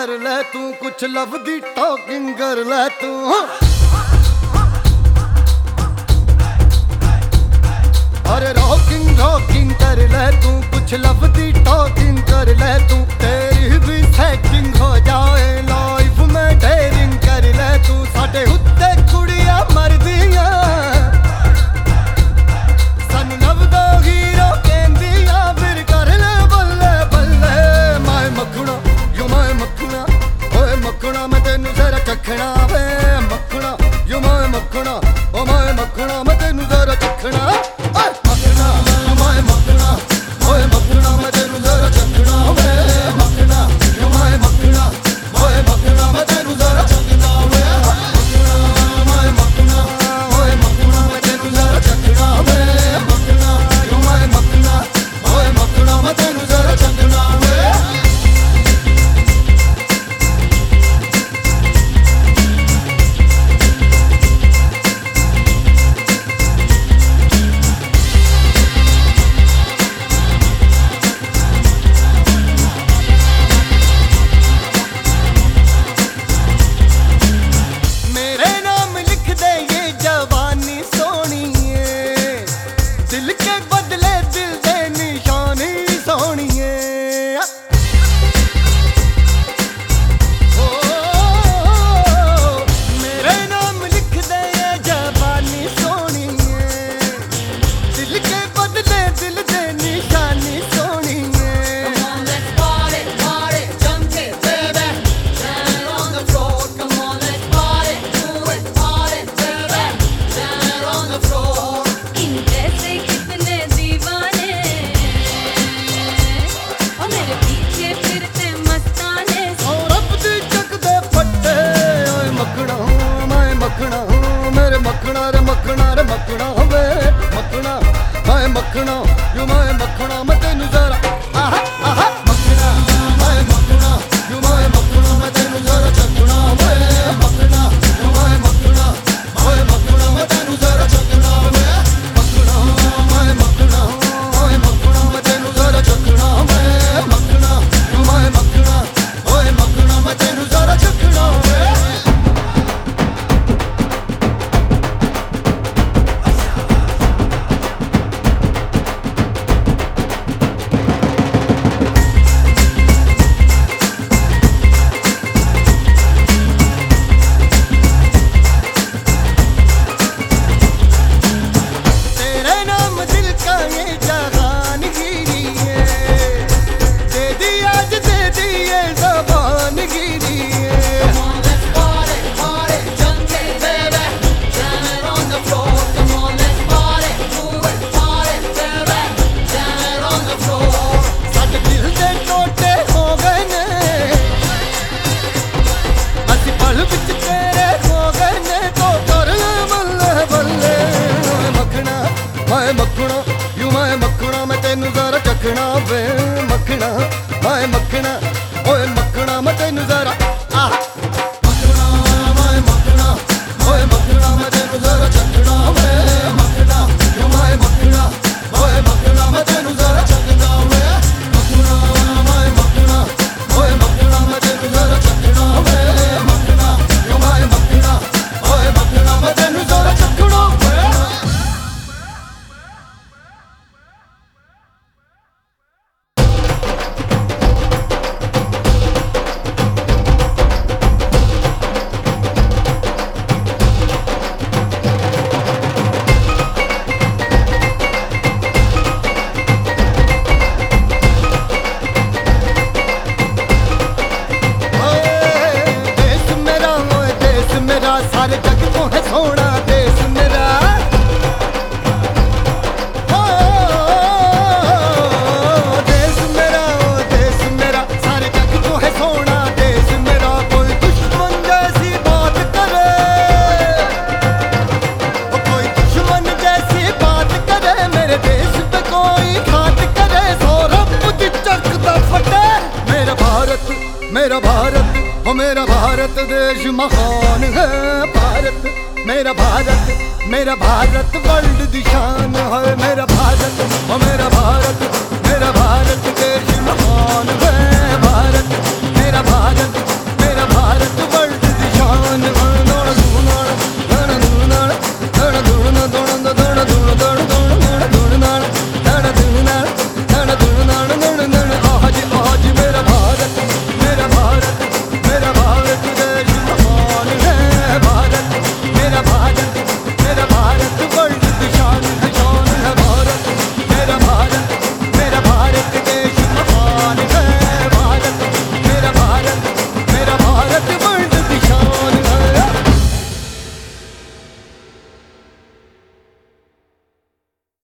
कर ले तू, कुछ लव दी टॉकिंग कर ले तू। अरे रॉकिंग रॉकिंग कर ले तू, कुछ लव दी टॉकिंग कर ले तू। तेरी भी सेटिंग हो जाए लाइफ में डेयरिंग कर ले तू। साडे उत्ते कुड़ियां मरदियां सानू लव दा हीरो कहंदियां, फिर कर ले बल्ले बल्ले। माए मखना यू माए मखना, ओए मखना मैं तेनू जरा चखना वे मखना। यू माए मखना ओ माए मखना मैं तेनू जरा चखना। मखना वे मखना माए मखना यू माए मखना मैं तेनू जरा आहा आहा। मखना माए मखना यू माए मखना मैं तेनू जरा चखना वे मखना। यू माए मखना मैं तेनू जरा चखना वे मखना। माए मखना मैं तेनू जरा चखना वे मखना। यू माए मखना मैं तेनू जरा चखना वे। माए मखना यू माए मखना मैं तेनू जरा चखना वे मखना। माए मखना ओए मखना मैं तेनू जरा आहा। मखना माए मखना ओए मखना मैं तेनू जरा चखना वे मखना। यू माए मखना ओए मखना मैं तेनू जरा चखना वे मखना। माए मखना ओए मखना मैं तेनू जरा चखना वे मखना। यू माए मखना ओए मखना मैं तेनू जरा चखना वे। सारे जग को है सोना देश मेरा, ओ देश मेरा सारे जग को है सोना देश मेरा। कोई दुश्मन जैसी बात करे, कोई दुश्मन जैसी बात करे, मेरे देश पे कोई घात करे, सौरभ मुझे चकता फटे। मेरा भारत ओ मेरा भारत देश महान है। भारत मेरा भारत वर्ल्ड दी शान है।